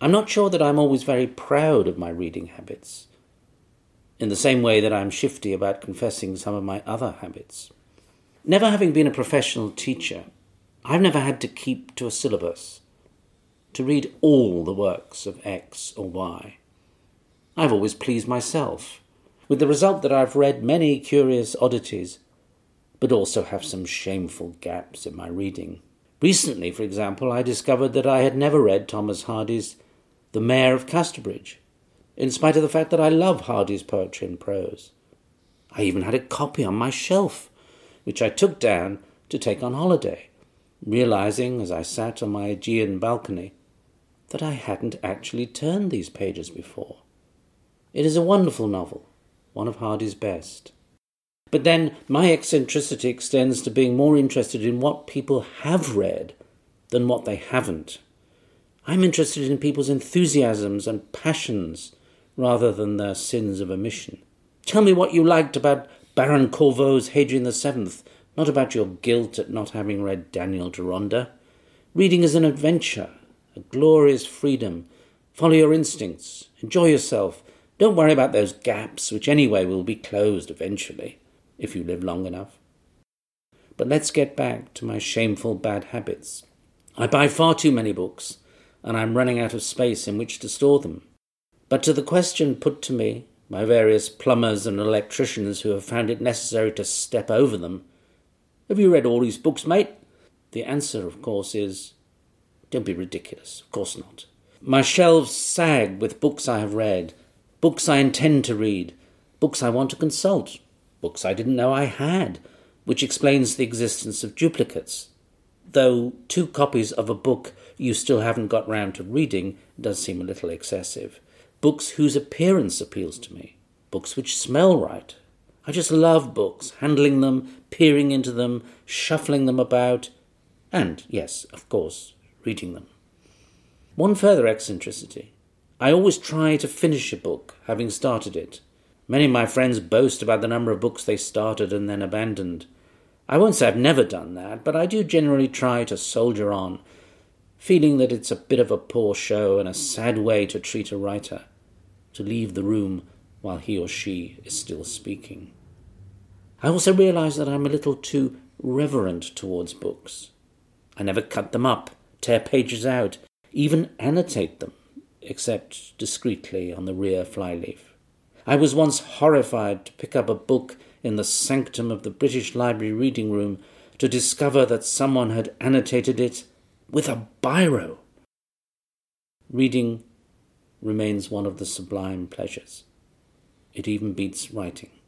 I'm not sure that I'm always very proud of my reading habits, in the same way that I'm shifty about confessing some of my other habits. Never having been a professional teacher, I've never had to keep to a syllabus, to read all the works of X or Y. I've always pleased myself, with the result that I've read many curious oddities, but also have some shameful gaps in my reading. Recently, for example, I discovered that I had never read Thomas Hardy's The Mayor of Casterbridge, in spite of the fact that I love Hardy's poetry and prose. I even had a copy on my shelf, which I took down to take on holiday, realizing as I sat on my Aegean balcony that I hadn't actually turned these pages before. It is a wonderful novel, one of Hardy's best. But then my eccentricity extends to being more interested in what people have read than what they haven't. I'm interested in people's enthusiasms and passions rather than their sins of omission. Tell me what you liked about Baron Corvo's Hadrian VII, not about your guilt at not having read Daniel Deronda. Reading is an adventure, a glorious freedom. Follow your instincts, enjoy yourself. Don't worry about those gaps, which anyway will be closed eventually, if you live long enough. But let's get back to my shameful bad habits. I buy far too many books, and I'm running out of space in which to store them. But to the question put to me by various plumbers and electricians who have found it necessary to step over them, have you read all these books, mate? The answer, of course, is, don't be ridiculous, of course not. My shelves sag with books I have read, books I intend to read, books I want to consult, books I didn't know I had, which explains the existence of duplicates. Though 2 copies of a book you still haven't got round to reading does seem a little excessive. Books whose appearance appeals to me, books which smell right. I just love books, handling them, peering into them, shuffling them about, and, yes, of course, reading them. One further eccentricity. I always try to finish a book, having started it. Many of my friends boast about the number of books they started and then abandoned. I won't say I've never done that, but I do generally try to soldier on, feeling that it's a bit of a poor show and a sad way to treat a writer, to leave the room while he or she is still speaking. I also realise that I'm a little too reverent towards books. I never cut them up, tear pages out, even annotate them, except discreetly on the rear flyleaf. I was once horrified to pick up a book in the sanctum of the British Library reading room to discover that someone had annotated it with a biro. Reading remains one of the sublime pleasures. It even beats writing.